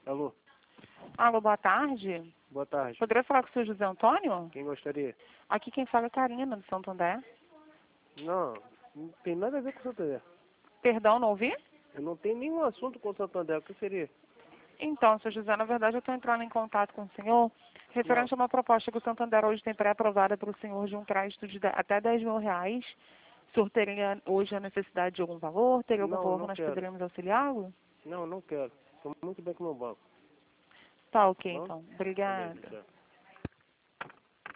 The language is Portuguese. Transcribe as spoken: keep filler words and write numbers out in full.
Alô, Alô, boa tarde. boa tarde. Poderia falar com o senhor José Antônio? Quem gostaria? Aqui quem fala é Karina, do Santo André. Não, não tem nada a ver com o Santander. Perdão, não ouvi? Eu não tenho nenhum assunto com o Santander. O que seria? Então, senhor José, na verdade eu estou entrando em contato com o senhor referente a uma proposta que o Santander hoje tem pré-aprovada para o senhor de um crédito de de- até dez mil reais. O senhor teria hoje a necessidade de algum valor? Teria algum Não, valor que não nós quero. poderíamos auxiliá-lo? Não, não quero. Estou muito bem com o meu banco. Tá, Tá ok, bom? então. Beleza, Obrigada. tchau.